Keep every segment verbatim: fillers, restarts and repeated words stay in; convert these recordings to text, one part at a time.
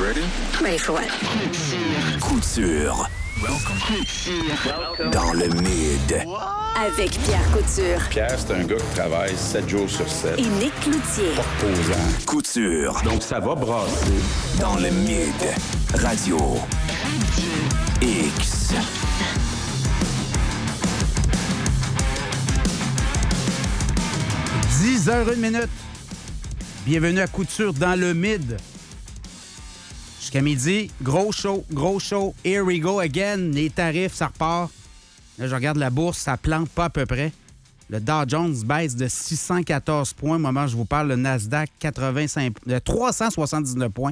ready? Ready for what? Couture. Welcome. Dans le mid. Avec Pierre Couture. Pierre, c'est un gars qui travaille sept jours sur sept. Et Nick Cloutier. Pas reposant. Couture. Donc, ça va brasser. Dans le mid. Radio. X. dix heures une minute. Bienvenue à Couture dans le mid. Jusqu'à midi, gros show, gros show. Here we go again. Les tarifs, ça repart. Là, je regarde la bourse, ça plante pas à peu près. Le Dow Jones baisse de six cent quatorze points. Au moment où je vous parle, le Nasdaq, quatre-vingt-cinq, de trois cent soixante-dix-neuf points.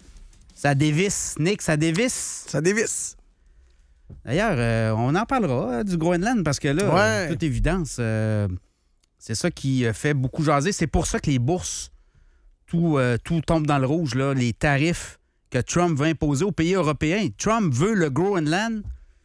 Ça dévisse. Nick, ça dévisse. Ça dévisse. D'ailleurs, euh, on en parlera euh, du Groenland parce que là, Ouais. de toute évidence, euh, c'est ça qui euh, fait beaucoup jaser. C'est pour ça que les bourses, tout, euh, tout tombe dans le rouge, là, les tarifs que Trump veut imposer aux pays européens. Trump veut le Groenland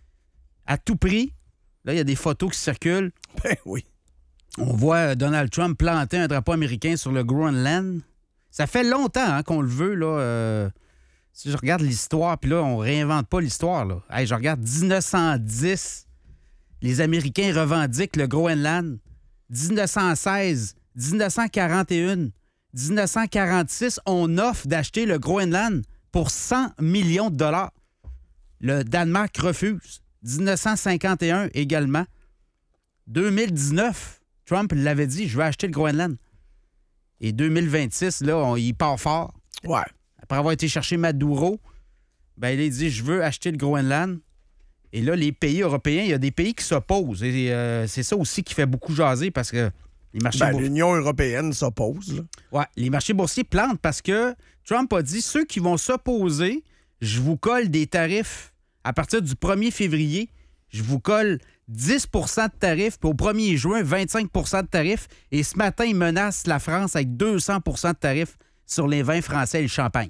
à tout prix. Là, il y a des photos qui circulent. Ben oui. On voit Donald Trump planter un drapeau américain sur le Groenland. Ça fait longtemps hein, qu'on le veut, là. Euh, si je regarde l'histoire, puis là, on réinvente pas l'histoire, là. Hey, je regarde dix-neuf cent dix, les Américains revendiquent le Groenland. dix-neuf cent seize, dix-neuf cent quarante et un, dix-neuf cent quarante-six, on offre d'acheter le Groenland pour cent millions de dollars. Le Danemark refuse. dix-neuf cent cinquante et un également. deux mille dix-neuf, Trump l'avait dit, je vais acheter le Groenland. Et deux mille vingt-six, là, on, il part fort. Ouais. Après avoir été chercher Maduro, ben, il a dit, je veux acheter le Groenland. Et là, les pays européens, il y a des pays qui s'opposent. Et euh, c'est ça aussi qui fait beaucoup jaser parce que les marchés Ben, boursiers... l'Union européenne s'oppose. Là. Ouais, les marchés boursiers plantent parce que Trump a dit, ceux qui vont s'opposer, je vous colle des tarifs à partir du premier février. Je vous colle dix pour cent de tarifs, puis au premier juin, vingt-cinq pour cent de tarifs. Et ce matin, il menace la France avec deux cents pour cent de tarifs sur les vins français et le champagne.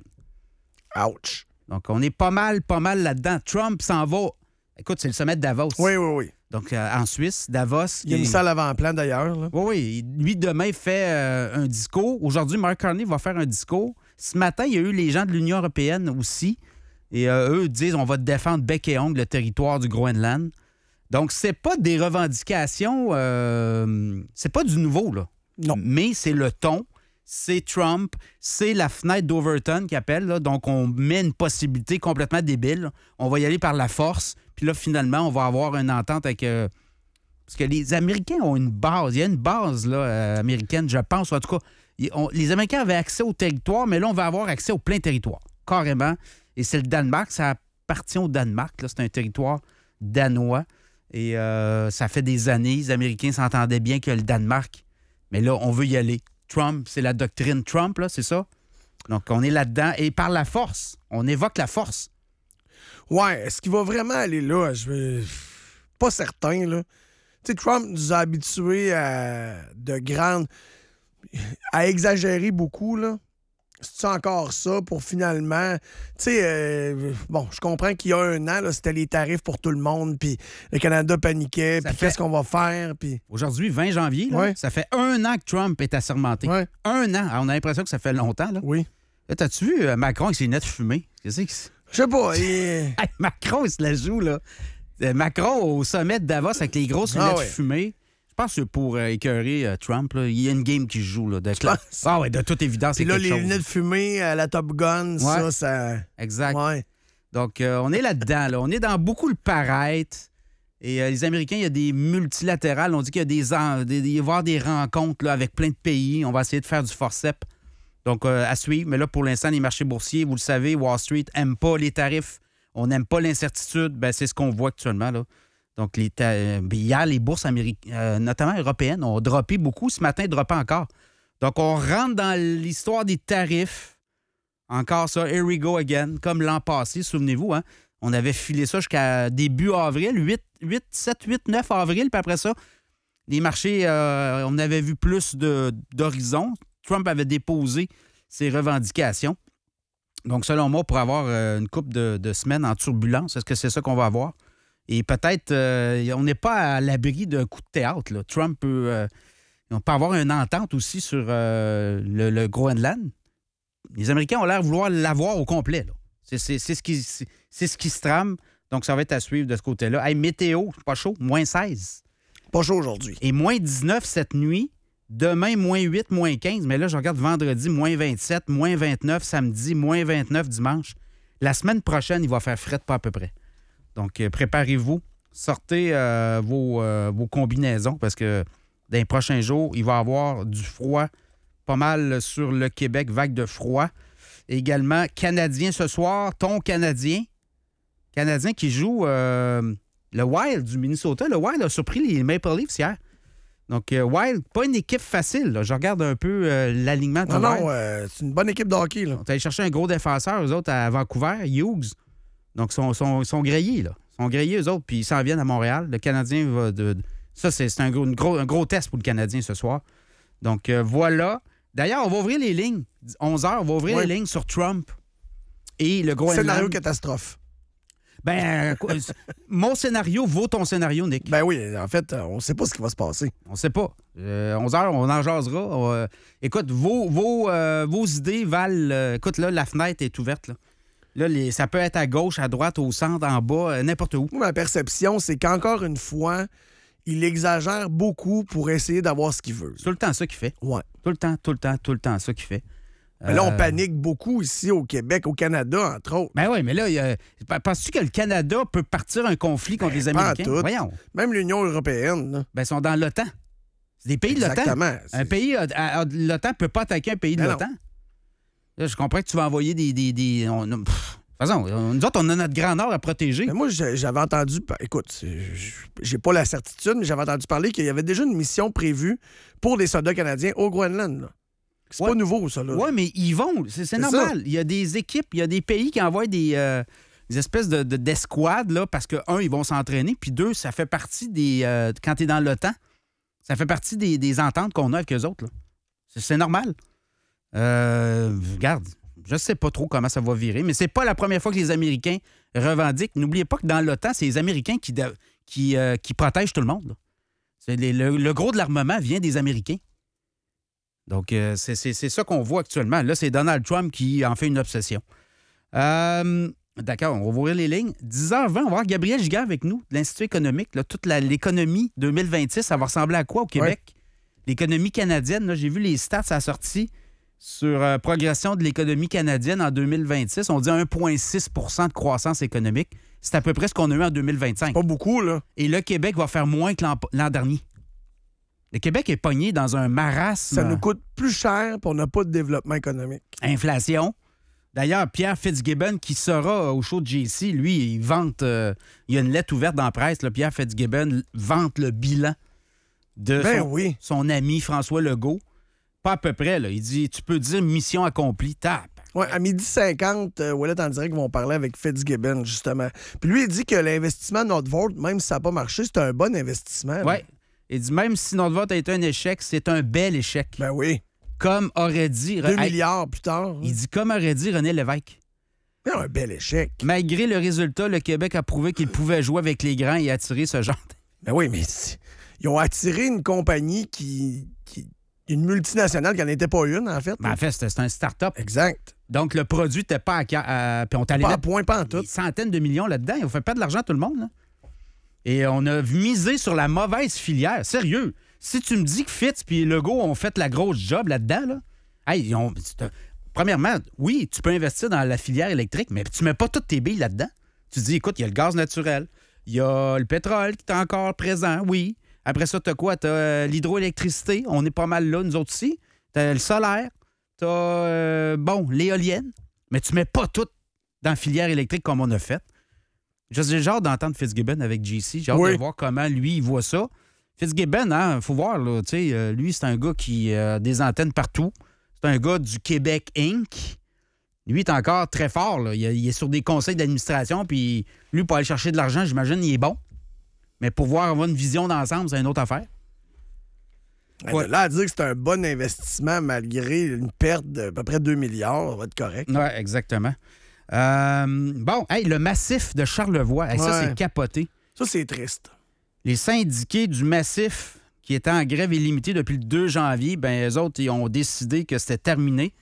Ouch. Donc, on est pas mal, pas mal là-dedans. Trump s'en va. Écoute, c'est le sommet de Davos. Oui, oui, oui. Donc, euh, en Suisse, Davos. Il y a une qui- salle avant-plan, d'ailleurs. Là. Oui, oui. Lui, demain, fait euh, un discours. Aujourd'hui, Mark Carney va faire un discours. Ce matin, il y a eu les gens de l'Union européenne aussi. Et euh, eux disent on va défendre bec et ongle le territoire du Groenland. Donc, c'est pas des revendications. Euh, c'est pas du nouveau, là. Non. Mais c'est le ton. C'est Trump. C'est la fenêtre d'Overton qui appelle. Là. Donc, on met une possibilité complètement débile. On va y aller par la force. Puis là, finalement, on va avoir une entente avec... euh, parce que les Américains ont une base. Il y a une base là, euh, américaine, je pense. En tout cas, ils ont- les Américains avaient accès au territoire, mais là, on va avoir accès au plein territoire. Carrément. Et c'est le Danemark. Ça appartient au Danemark. Là. C'est un territoire danois. Et euh, ça fait des années. Les Américains s'entendaient bien que le Danemark. Mais là, on veut y aller. Trump, c'est la doctrine Trump, là, c'est ça? Donc, on est là-dedans. Et par la force. On évoque la force. Ouais, est-ce qu'il va vraiment aller là? Je vais... Pas certain, là. Tu sais, Trump nous a habitués à de grandes... à exagérer beaucoup, là. C'est encore ça pour finalement... Tu sais, euh, bon, je comprends qu'il y a un an, là, c'était les tarifs pour tout le monde, puis le Canada paniquait, Ça puis fait- qu'est-ce qu'on va faire, puis... Aujourd'hui, vingt janvier, là, Ouais. ça fait un an que Trump est assermenté. Ouais. Un an. Alors, on a l'impression que ça fait longtemps. Là. Oui. Là, t'as-tu vu euh, Macron avec ses lunettes fumées? Qu'est-ce que c'est? Je sais pas, il... Hey, Macron, il se la joue, là. Euh, Macron au sommet de Davos avec les grosses Ah lunettes ouais. fumées. Je pense que c'est pour euh, écœurer euh, Trump. Là. Il y a une game qui se joue. Là, de cla- penses? Ah ouais, de toute évidence, Puis c'est là, quelque les chose. lunettes fumées à la Top Gun, ça, Ouais. ça... Exact. Ouais. Donc, euh, on est là-dedans. Là. On est dans beaucoup le paraître. Et euh, les Américains, il y a des multilatérales. On dit qu'il y a des, en- des, il va y avoir des rencontres là, avec plein de pays. On va essayer de faire du forceps. Donc, euh, à suivre. Mais là, pour l'instant, les marchés boursiers, vous le savez, Wall Street n'aime pas les tarifs. On n'aime pas l'incertitude. Ben, c'est ce qu'on voit actuellement. Là. Donc, les ta- euh, ben, hier, les bourses américaines, euh, notamment européennes, ont droppé beaucoup. Ce matin, droppé encore. Donc, on rentre dans l'histoire des tarifs. Encore ça, here we go again, comme l'an passé, souvenez-vous, hein? On avait filé ça jusqu'à début avril, huit, huit, sept, huit, neuf avril, puis après ça, les marchés, euh, on avait vu plus de, d'horizons. Trump avait déposé ses revendications. Donc, selon moi, pour avoir euh, une couple de, de semaines en turbulence, est-ce que c'est ça qu'on va avoir? Et peut-être, euh, on n'est pas à l'abri d'un coup de théâtre. Là. Trump peut, euh, on peut avoir une entente aussi sur euh, le, le Groenland. Les Américains ont l'air de vouloir l'avoir au complet. Là. C'est, c'est, c'est, ce qui, c'est, c'est ce qui se trame. Donc, ça va être à suivre de ce côté-là. Hey, météo, pas chaud, moins seize. Pas chaud aujourd'hui. Et moins dix-neuf cette nuit. Demain, moins huit, moins quinze. Mais là, je regarde vendredi, moins vingt-sept, moins vingt-neuf samedi, moins vingt-neuf dimanche. La semaine prochaine, il va faire fret pas à peu près. Donc, euh, préparez-vous. Sortez euh, vos, euh, vos combinaisons parce que dans les prochains jours, il va y avoir du froid pas mal sur le Québec, vague de froid. Et également, Canadien ce soir, ton Canadien. Canadien qui joue euh, le Wild du Minnesota. Le Wild a surpris les Maple Leafs hier. Donc, euh, Wild, pas une équipe facile. Là. Je regarde un peu euh, l'alignement de Non, Wild. non, euh, c'est une bonne équipe de hockey. Là. On est allé chercher un gros défenseur, eux autres, à Vancouver, Hughes. Donc, ils sont, sont, sont grillés, là. Ils sont grillés, eux autres, puis ils s'en viennent à Montréal. Le Canadien va... De, de... Ça, c'est, c'est un, gros, une gros, un gros test pour le Canadien ce soir. Donc, euh, voilà. D'ailleurs, on va ouvrir les lignes. onze heures, on va ouvrir oui. les lignes sur Trump et le Groenland. Scénario catastrophe. Ben, quoi, mon scénario vaut ton scénario, Nick. Ben oui, en fait, on ne sait pas ce qui va se passer. On sait pas. Euh, onze heures, on en jasera. On, euh, écoute, vos, vos, euh, vos idées valent... Euh, écoute, là, la fenêtre est ouverte, là. Là, les, ça peut être à gauche, à droite, au centre, en bas, euh, n'importe où. Ma perception, c'est qu'encore une fois, il exagère beaucoup pour essayer d'avoir ce qu'il veut. C'est tout le temps ça qu'il fait. Ouais. Tout le temps, tout le temps, tout le temps ça qu'il fait. Mais là, on Euh, panique beaucoup ici au Québec, au Canada, entre autres. Ben oui, mais là, il y a... penses-tu que le Canada peut partir un conflit contre Ben, les pas en Américains? tout. Voyons. Même l'Union européenne. Là. Ben, ils sont dans l'OTAN. C'est des pays de l'OTAN. Exactement. Un pays a- a- a- l'OTAN ne peut pas attaquer un pays de Ben l'OTAN. Là, je comprends que tu vas envoyer des... des, des on, pff, de toute façon, nous autres, on a notre Grand Nord à protéger. Mais moi, j'ai- j'avais entendu... Écoute, c'est- j'ai pas la certitude, mais j'avais entendu parler qu'il y avait déjà une mission prévue pour des soldats canadiens au Groenland. Là. C'est Ouais. pas nouveau, ça. Là. Oui, mais ils vont. C'est, c'est C'est normal. Il y a des équipes, il y a des pays qui envoient des, euh, des espèces de, de- d'escouades là, parce que, un, ils vont s'entraîner, puis deux, ça fait partie des... euh, quand tu es dans l'OTAN, ça fait partie des, des ententes qu'on a avec eux autres. Là. C'est, c'est normal. Euh, regarde, je sais pas trop comment ça va virer, mais c'est pas la première fois que les Américains revendiquent. N'oubliez pas que dans l'OTAN, c'est les Américains qui, de- qui, euh, qui protègent tout le monde. là. C'est les- le, le gros de l'armement vient des Américains. Donc, euh, c'est, c'est- c'est ça qu'on voit actuellement. Là, c'est Donald Trump qui en fait une obsession. Euh, d'accord, on va ouvrir les lignes. dix heures vingt, on va voir Gabriel Giguère avec nous, de l'Institut économique. Là, toute la- l'économie deux mille vingt-six, ça va ressembler à quoi au Québec? L'économie canadienne, là, j'ai vu les stats à la sortie sur euh, progression de l'économie canadienne en deux mille vingt-six. On dit un virgule six pour cent de croissance économique. C'est à peu près ce qu'on a eu en deux mille vingt-cinq. Pas beaucoup, là. Et le Québec va faire moins que l'an, l'an dernier. Le Québec est pogné dans un marasme. Ça nous coûte plus cher pour on n'a pas de développement économique. Inflation. D'ailleurs, Pierre Fitzgibbon, qui sera au show de J C, lui, il vante... euh, il y a une lettre ouverte dans la presse. Là, Pierre Fitzgibbon vante le bilan de Ben son, oui. son ami François Legault. Pas à peu près, là. Il dit, tu peux dire mission accomplie. Tape. Ouais, à midi cinquante, euh, Ouellet en direct vont parler avec Fitzgibbon, justement. Puis lui, il dit que l'investissement de notre vote, même si ça n'a pas marché, c'est un bon investissement. là. Oui. Il dit, même si notre vote a été un échec, c'est un bel échec. Ben oui. Comme aurait dit... Deux Hey, milliards plus tard. il dit, comme aurait dit René Lévesque. Mais un bel échec. Malgré le résultat, le Québec a prouvé qu'il pouvait jouer avec les grands et attirer ce genre de... Ben oui, mais c'est- ils ont attiré une compagnie qui... qui- une multinationale qui n'en était pas une, en fait. Mais en fait, c'était, c'était un start-up. Exact. Donc, le produit n'était pas à... ca- à- puis on t'allait Pas à mettre point, pas en tout. des centaines de millions là-dedans. On fait pas de l'argent à tout le monde. Là. Et on a misé sur la mauvaise filière. Sérieux. Si tu me dis que Fitz et Legault ont fait la grosse job là-dedans, là, hey, ils ont- c'est un- premièrement, oui, tu peux investir dans la filière électrique, mais tu mets pas toutes tes billes là-dedans. Tu te dis, écoute, il y a le gaz naturel, il y a le pétrole qui est encore présent, oui. Après ça, tu as quoi? Tu as l'hydroélectricité, on est pas mal là, nous autres aussi. Tu as le solaire, tu as, bon, l'éolienne, mais tu mets pas tout dans la filière électrique comme on a fait. J'ai genre d'entendre Fitzgibbon avec J C. J'ai hâte Oui. de voir comment lui, il voit ça. Fitzgibbon, hein, faut voir, là, tu sais, euh, lui, c'est un gars qui a des antennes partout. C'est un gars du Québec Incorporé. Lui, il est encore très fort, là. Il, il est sur des conseils d'administration, puis lui, pour aller chercher de l'argent, j'imagine, il est bon. Mais pour voir avoir une vision d'ensemble, c'est une autre affaire. Ouais. Là, à dire que c'est un bon investissement malgré une perte d'à peu près deux milliards, ça va être correct. Oui, exactement. Euh, bon, hey, le massif de Charlevoix, hey, ça, Ouais. c'est capoté. Ça, c'est triste. Les syndiqués du massif qui étaient en grève illimitée depuis le deux janvier, ben eux autres, ils ont décidé que c'était terminé.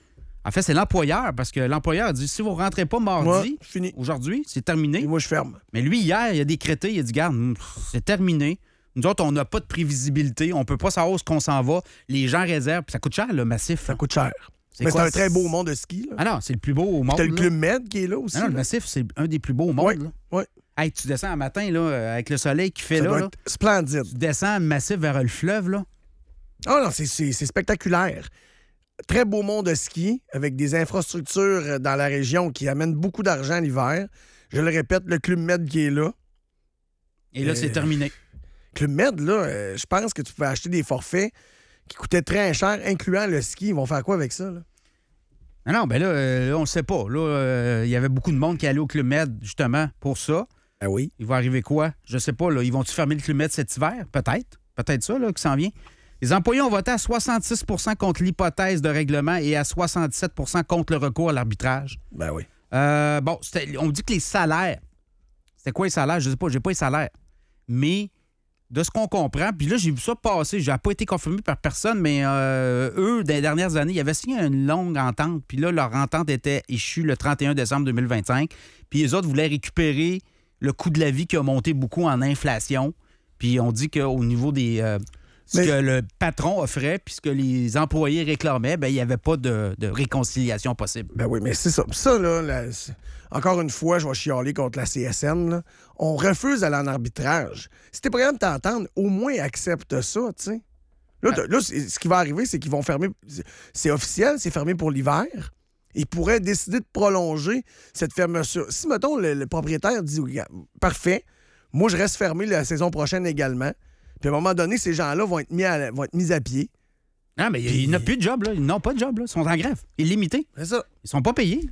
En fait, c'est l'employeur, parce que l'employeur a dit, si vous ne rentrez pas mardi, Ouais, fini. aujourd'hui, c'est terminé. Et moi, je ferme. Mais lui, hier, il a décrété, il a dit, garde, c'est terminé. Nous autres, on n'a pas de prévisibilité, on ne peut pas savoir où est-ce qu'on s'en va. Les gens réservent, puis ça coûte cher, le massif. Ça coûte cher. C'est Mais quoi, c'est un très beau monde de ski. Là. Ah non, c'est le plus beau au monde. T'as le là. Club Med qui est là aussi. Non, non, le là. massif, c'est un des plus beaux au monde. Oui, là. oui. Hey, tu descends un matin, là, avec le soleil qui fait Ça là, doit là, être splendide. tu descends le massif vers le fleuve, là. Ah non, c'est, c'est, c'est spectaculaire. Très beau monde de ski, avec des infrastructures dans la région qui amènent beaucoup d'argent l'hiver. Je le répète, le Club Med qui est là. Et là, Euh, c'est terminé. Club Med, là, euh, je pense que tu pouvais acheter des forfaits qui coûtaient très cher, incluant le ski. Ils vont faire quoi avec ça, là? Non, non, ben là, euh, là, on ne sait pas. Là, euh, il y avait beaucoup de monde qui allait au Club Med, justement, pour ça. Ah oui? Il va arriver quoi? Je sais pas, là. Ils vont-tu fermer le Club Med cet hiver? Peut-être. Peut-être ça, là, qui s'en vient. Les employés ont voté à soixante-six pour cent contre l'hypothèse de règlement et à soixante-dix-sept pour cent contre le recours à l'arbitrage. Ben oui. Euh, bon, c'était- on dit que les salaires. C'était quoi les salaires? Je sais pas, j'ai pas les salaires. Mais de ce qu'on comprend, puis là, j'ai vu ça passer, j'ai pas été confirmé par personne, mais euh, eux, dans les dernières années, ils avaient signé une longue entente, puis là, leur entente était échue le trente et un décembre deux mille vingt-cinq, puis les autres voulaient récupérer le coût de la vie qui a monté beaucoup en inflation, puis on dit qu'au niveau des... euh, ce Mais- que le patron offrait, puis ce que les employés réclamaient, ben il n'y avait pas de, de réconciliation possible. Ben oui, mais c'est ça. Ça, là, la- c'est- encore une fois, je vais chialer contre la C S N. Là. On refuse d'aller en arbitrage. Si t'es prêt à t'entendre, au moins accepte ça, tu sais. Là, t'as- là, c'est- ce qui va arriver, c'est qu'ils vont fermer. c'est- C'est officiel, c'est fermé pour l'hiver. Ils pourraient décider de prolonger cette fermeture. Si, mettons, le, le propriétaire dit Regarde, parfait, moi, je reste fermé la saison prochaine également. Puis à un moment donné, ces gens-là vont être mis à, vont être mis à pied. Non, mais il n'y a plus de job, là. Ils n'ont pas de job, là. Ils sont en grève. Illimité. C'est ça. Ils sont pas payés.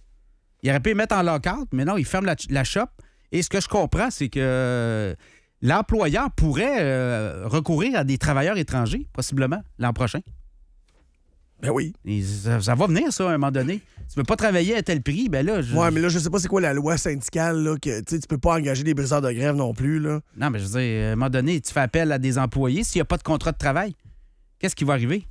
Ils auraient pu les mettre en lock-out, mais non, ils ferment la, la shop. Et ce que je comprends, c'est que euh, l'employeur pourrait euh, recourir à des travailleurs étrangers, possiblement, l'an prochain. Ben oui. Et ça, ça va venir, ça, à un moment donné. Tu ne peux pas travailler à tel prix, ben là... Je... Ouais, mais là, je sais pas c'est quoi la loi syndicale, là, que tu sais, tu peux pas engager des briseurs de grève non plus, là. Non, mais je veux dire, à un moment donné, tu fais appel à des employés. S'il n'y a pas de contrat de travail, qu'est-ce qui va arriver?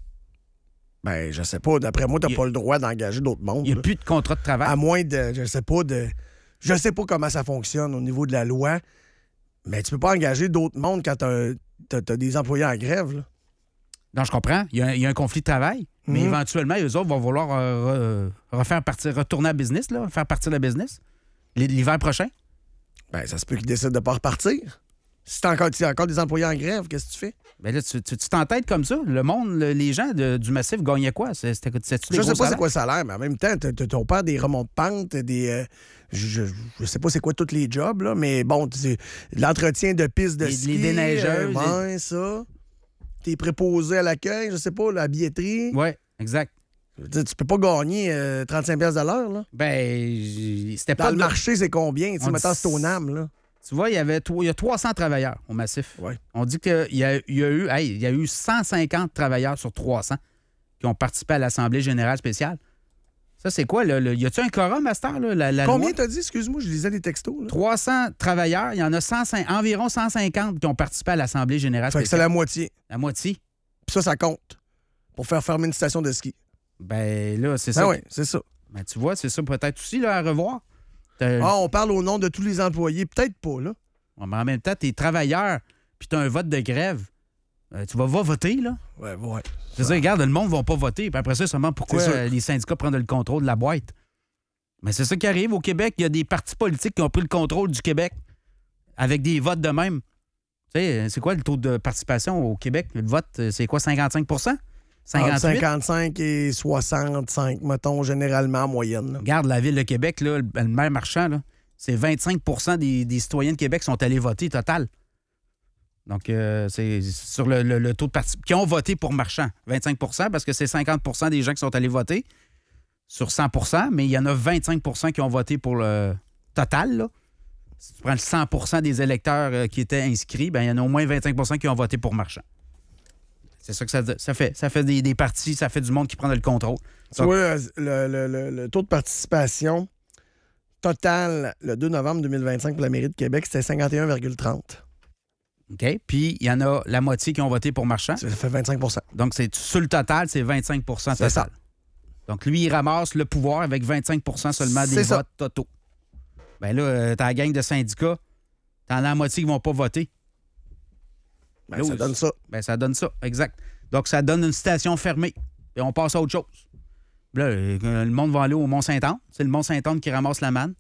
Ben, je sais pas. D'après moi, t'as Il y a- pas le droit d'engager d'autres mondes. Il n'y a là. plus de contrat de travail. À moins de, je sais pas, de... Je sais pas comment ça fonctionne au niveau de la loi, mais tu peux pas engager d'autres mondes quand t'as, t'as, t'as des employés en grève, là. Non, je comprends. Il y a, il y a un conflit de travail, mais Mhm. éventuellement, eux autres vont vouloir euh, re- refaire partir, retourner à business, là, faire partir le business l- l'hiver prochain. Ben, ça se peut qu'ils décident de pas repartir. Si t'as encore, t'as encore des employés en grève, qu'est-ce que tu fais? Ben là, tu, tu, tu t'entêtes comme ça. Le monde, le- les gens de- du massif gagnaient quoi? C'est- C'était, c'était-tu des Je sais gros pas c'est salaires? quoi le salaire, mais en même temps, t'as, t'as, t'as pas des remonts de pente, des... euh, je, je, je sais pas c'est quoi tous les jobs, là, mais bon, c'est l'entretien de pistes de Les- ski. les déneigeuses, euh, ouais, ça. T'es préposé à l'accueil, je sais pas, la billetterie. Oui, exact. Je veux dire, tu peux pas gagner euh, trente-cinq piastres de l'heure, là. Ben, j- c'était Dans pas le de- marché, c'est combien? Tu sais, On mettons, dit- c'est au N A M, là. Tu vois, il y avait tro- il y a trois cents travailleurs au massif. Ouais. On dit qu'il y a, il y a eu, hey, il y a eu cent cinquante travailleurs sur trois cents qui ont participé à l'Assemblée générale spéciale. Ça, c'est quoi? Là, le- y a-tu un quorum à cette heure? Là, la, la Combien loi? t'as dit? Excuse-moi, je lisais les textos, là. trois cents travailleurs. Il y en a cent cinq environ cent cinquante qui ont participé à l'Assemblée générale Fait que c'est spéciale. la moitié. La moitié. Puis ça, ça compte pour faire fermer une station de ski. Ben là, c'est Ben ça. oui, c'est ça. Ben, tu vois, c'est ça peut-être aussi là, à revoir. T'as- Ah, on parle au nom de tous les employés. Peut-être pas, là. Ouais, mais en même temps, t'es travailleur, puis t'as un vote de grève. Euh, tu vas, va voter, là. Ouais, ouais. Je veux dire, regarde, le monde ne va pas voter. Puis après ça, seulement pourquoi C'est sûr. euh, les syndicats prennent le contrôle de la boîte. Mais c'est ça qui arrive au Québec. Il y a des partis politiques qui ont pris le contrôle du Québec avec des votes de même. Tu sais, c'est quoi le taux de participation au Québec? Le vote, euh, c'est quoi, cinquante-cinq pour cent? Entre cinquante-huit? cinquante-cinq et soixante-cinq, mettons, généralement, en moyenne. là. Regarde, la ville de Québec, là, le, le maire Marchand, là, c'est vingt-cinq pour cent des, des citoyens de Québec qui sont allés voter total. Donc, euh, c'est sur le, le- le taux de participation. Qui ont voté pour Marchand, vingt-cinq pour cent, parce que c'est cinquante pour cent des gens qui sont allés voter sur cent pour cent, mais il y en a vingt-cinq pour cent qui ont voté pour le total. Là. Si tu prends le cent pour cent des électeurs euh, qui étaient inscrits, ben, il y en a au moins vingt-cinq pour cent qui ont voté pour Marchand. C'est ça que ça, ça fait. Ça fait des, des partis, ça fait du monde qui prend le contrôle. Tu vois, le, le- le- le taux de participation total le deux novembre deux mille vingt-cinq pour la mairie de Québec, c'était cinquante et un virgule trente. OK? Puis, il y en a la moitié qui ont voté pour Marchand. Ça fait vingt-cinq pour cent. Donc, c'est sur le total, c'est vingt-cinq pour cent C'est ça. total. Donc, lui, il ramasse le pouvoir avec vingt-cinq pour cent seulement des C'est ça. votes totaux. Bien là, euh, t'as la gang de syndicats, t'en as la moitié qui vont pas voter. Ben, Là, ça où- donne ça. Ben, ça donne ça, exact. Donc, ça donne une station fermée. Et on passe à autre chose. Là, euh, le monde va aller au Mont-Saint-Anne. C'est le Mont-Saint-Anne qui ramasse la manne,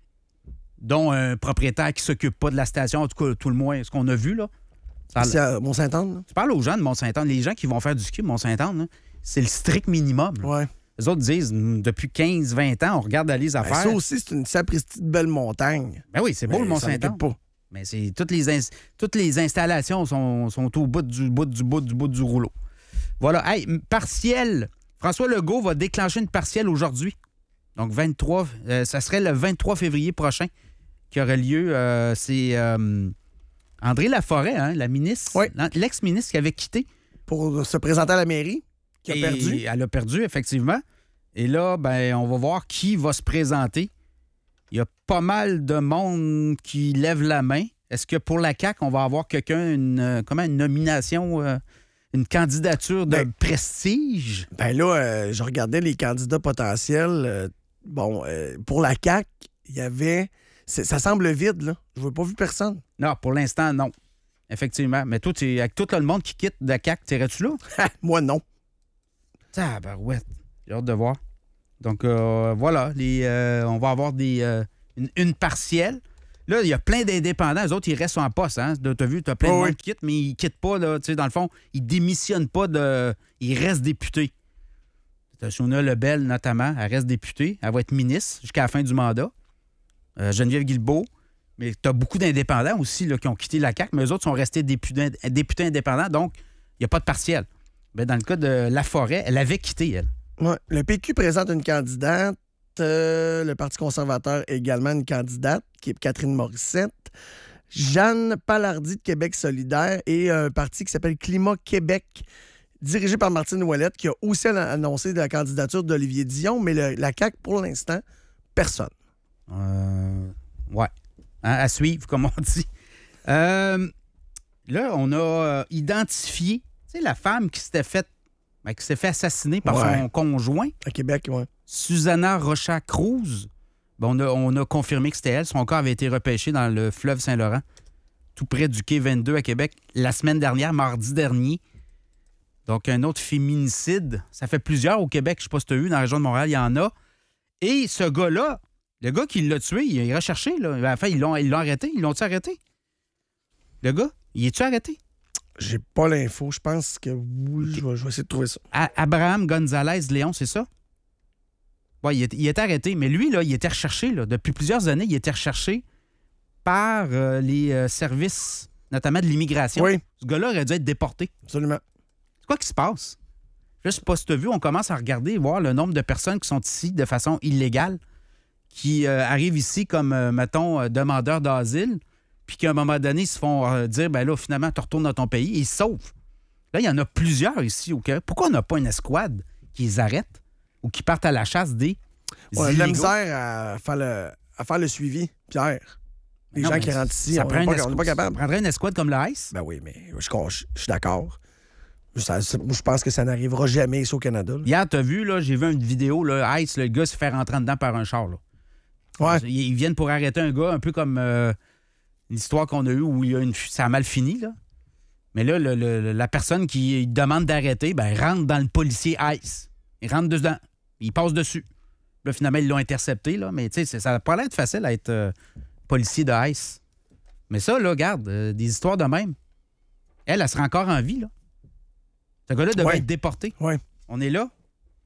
dont un propriétaire qui s'occupe pas de la station, en tout cas, tout le moins, ce qu'on a vu, là. Ça- C'est à Mont-Saint-Anne, là? Tu parles aux gens de Mont-Saint-Anne, les gens qui vont faire du ski au Mont-Saint-Anne, là, c'est le strict minimum. là. Ouais. Les autres disent, mm, depuis quinze vingt ans, on regarde aller les Ben, affaires. ça aussi, c'est une sapristi de belle montagne. Ben oui, c'est beau, Mais le ça Mont-Saint-Anne. n'occupe pas. Mais c'est toutes les, ins- toutes les installations sont, sont au bout du bout du bout du bout du rouleau. Voilà. Hey, m- partiel. François Legault va déclencher une partielle aujourd'hui. Donc, vingt-trois, euh, ça serait le vingt-trois février prochain qui aurait lieu. Euh, c'est euh, André Laforêt, hein, la ministre, Oui. l'an- l'ex-ministre qui avait quitté. Pour se présenter à la mairie, qui a Et perdu. Elle a perdu, effectivement. Et là, ben, on va voir qui va se présenter. Il y a pas mal de monde qui lève la main. Est-ce que pour la C A Q, on va avoir quelqu'un, une, euh, comment, une nomination, euh, une candidature de Ben- prestige? Ben là, euh, je regardais les candidats potentiels. euh, bon, euh, pour la C A Q, il y avait... c'est- Ça semble vide, là. Je n'ai pas vu personne. Non, pour l'instant, non. Effectivement. Mais toi, t'es- avec tout le monde qui quitte de la C A Q, t'irais-tu là? Moi, non. Tabarouette. J'ai hâte de voir. Donc, euh, voilà. Les, euh, on va avoir des, euh, une, une partielle. Là, il y a plein d'indépendants. Les autres, ils restent en poste. Hein? Tu as vu, tu as plein Oh, de monde oui. qui quitte, mais ils ne quittent pas. Là, tu sais, dans le fond, ils démissionnent pas de. Ils restent députés. T'as Shona Lebel, notamment. Elle reste députée. Elle va être ministre jusqu'à la fin du mandat. Euh, Geneviève Guilbeault. Mais tu as beaucoup d'indépendants aussi là, qui ont quitté la C A Q, mais eux autres sont restés députés, députés indépendants. Donc, il n'y a pas de partiel. Mais dans le cas de Laforêt, elle avait quitté, elle. Ouais. Le P Q présente une candidate. euh, le Parti conservateur également une candidate, qui est Catherine Morissette. Jeanne Palardy de Québec solidaire et un parti qui s'appelle Climat Québec, dirigé par Martine Ouellette, qui a aussi annoncé la candidature d'Olivier Dion, mais le- la C A Q, pour l'instant, personne. Euh, ouais. Hein, à suivre, comme on dit. Euh, là, on a euh, identifié, tu sais, la femme qui s'était fait, ben, qui s'est fait assassiner par Ouais. son conjoint, À Québec, oui. Susanna Rocha-Cruz. Ben, on, a, on a confirmé que c'était elle. Son corps avait été repêché dans le fleuve Saint-Laurent, tout près du quai vingt-deux à Québec, la semaine dernière, mardi dernier. Donc, un autre féminicide. Ça fait plusieurs au Québec. Je ne sais pas si tu as eu, dans la région de Montréal, il y en a. Et ce gars-là, le gars qui l'a tué, il est recherché. Là. Enfin, ils l'ont, ils l'ont arrêté. Ils l'ont-tu arrêté? Le gars, il est-tu arrêté? J'ai pas l'info. Je pense que oui, je vais, je vais essayer de trouver ça. A- Abraham Gonzalez Léon, c'est ça? Oui, il est, il est arrêté. Mais lui, là, il était recherché. Là. Depuis plusieurs années, il était recherché par euh, les euh, services, notamment de l'immigration. Oui, Ce gars-là aurait dû être déporté. absolument. C'est quoi qui se passe? Je sais pas si tu as vu, on commence à regarder, voir le nombre de personnes qui sont ici de façon illégale, qui euh, arrivent ici comme, euh, mettons, euh, demandeurs d'asile, puis qu'à un moment donné, ils se font euh, dire, ben là, finalement, tu retournes dans ton pays, et ils se sauvent. Là, il y en a plusieurs ici au Québec. Pourquoi on n'a pas une escouade qui les arrête ou qui partent à la chasse des On a de la illégaux? misère à faire le, à faire le suivi, Pierre. Les Non, gens mais qui rentrent ici, ça on prend n'est une pas, escouade- on n'est pas Ça capable. prendrait une escouade comme le Ice? Ben oui, mais je, je- je suis d'accord. Ça- ça- moi, je pense que ça n'arrivera jamais ici au Canada. là. Hier, tu as vu, là, j'ai vu une vidéo, là, Ice, le gars se fait rentrer dedans par un char. Là. Ouais. Ils ils viennent pour arrêter un gars, un peu comme euh, l'histoire qu'on a eue où il y a une, ça a mal fini. Là. Mais là, le- le- la personne qui demande d'arrêter, ben, rentre dans le policier Ice. Il rentre dedans. Il passe dessus. Là, finalement, ils l'ont intercepté. Là, mais tu sais, c'est- ça n'a pas l'air facile à être euh, policier de Ice. Mais ça, là, regarde, euh, des histoires de même. Elle, elle sera encore en vie. Là. Ce gars-là devait Ouais. être déporté. Ouais. On est là.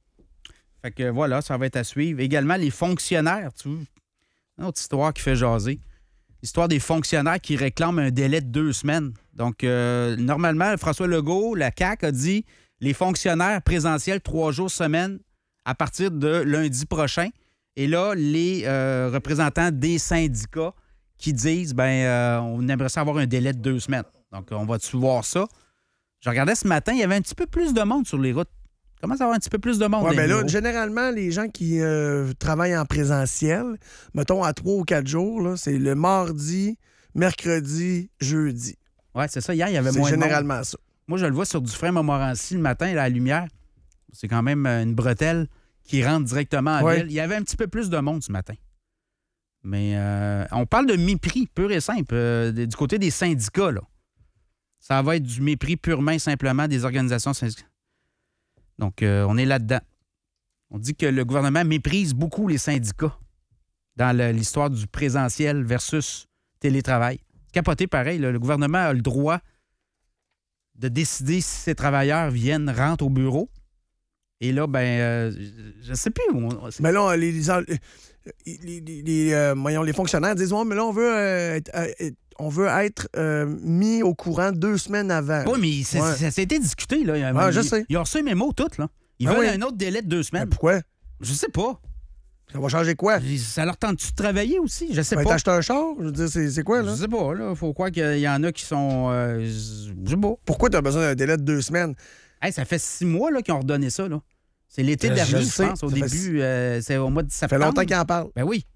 Fait que voilà, ça va être à suivre. Également, les fonctionnaires, tu vois. Une autre histoire qui fait jaser. L'histoire des fonctionnaires qui réclament un délai de deux semaines. Donc, euh, normalement, François Legault, la C A Q, a dit les fonctionnaires présentiels trois jours semaine à partir de lundi prochain. Et là, les euh, représentants des syndicats qui disent ben euh, on aimerait ça avoir un délai de deux semaines. Donc, on va-tu voir ça? Je regardais ce matin, il y avait un petit peu plus de monde sur les routes. Il commence à avoir un petit peu plus de monde. Ouais, dans les ben là, bureaux. généralement, les gens qui euh, travaillent en présentiel, mettons à trois ou quatre jours, là, c'est le mardi, mercredi, jeudi. Ouais, c'est ça. Hier, il y avait C'est moins de monde. généralement ça. Moi, je le vois sur Dufresne Montmorency le matin, là, à la lumière. C'est quand même euh, une bretelle qui rentrent directement en Ouais. ville. Il y avait un petit peu plus de monde ce matin. Mais euh, on parle de mépris pur et simple euh, du côté des syndicats, là. Ça va être du mépris purement et simplement des organisations syndicales. Donc, euh, on est là-dedans. On dit que le gouvernement méprise beaucoup les syndicats dans le- l'histoire du présentiel versus télétravail. Capoté pareil, là, le gouvernement a le droit de décider si ses travailleurs viennent, rentrent au bureau. Et là, ben, euh, je ne sais plus. On- Mais là, les, les, les, les- les, euh, voyons, les fonctionnaires disent ouais, mais là, on veut euh, être, euh, être- on veut être euh, mis au courant deux semaines avant. Oui, mais c'est- Ouais. ça, ça a été discuté. Là. Ah, je Ils- sais. Ils ont reçu un mémo tout. Là. Ils Ah veulent oui. un autre délai de deux Mais semaines. pourquoi? Je sais pas. Ça va changer quoi? Ça leur tente-tu de travailler aussi? Je sais Ben, pas. t'as acheté un char? Je veux dire, c'est c'est quoi, Je là? sais pas. Il faut croire qu'il y en a qui sont... euh, je sais pas. Pourquoi t'as besoin d'un délai de deux semaines? Hey, ça fait six mois là, qu'ils ont redonné ça. Là. C'est l'été Je- dernier, je je, sais. pense. Au Ça fait début, euh, c'est au mois de Ça fait septembre. longtemps qu'ils en parlent. Ben oui.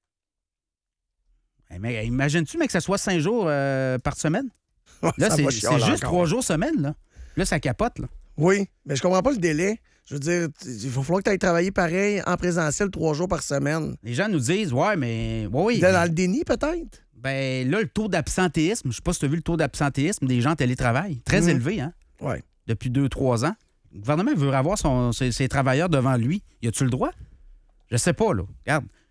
Hey, mais imagines-tu, mec, que ça soit cinq jours euh, par semaine? Là, Ça c'est va c'est chialer juste encore. trois jours semaine. Là, là ça capote. Là. Oui, mais je comprends pas le délai. Je veux dire, t- il va falloir que tu ailles travailler pareil en présentiel trois jours par semaine. Les gens nous disent, ouais, mais... Ouais, oui. Dans le déni, peut-être? Ben là, le taux d'absentéisme, je sais pas si tu as vu le taux d'absentéisme des gens en télétravail. Très Mhm. élevé, hein? Oui. Depuis deux, trois ans. Le gouvernement veut avoir son- ses, ses travailleurs devant lui. Y a-tu le droit? Je sais pas, là. Regarde.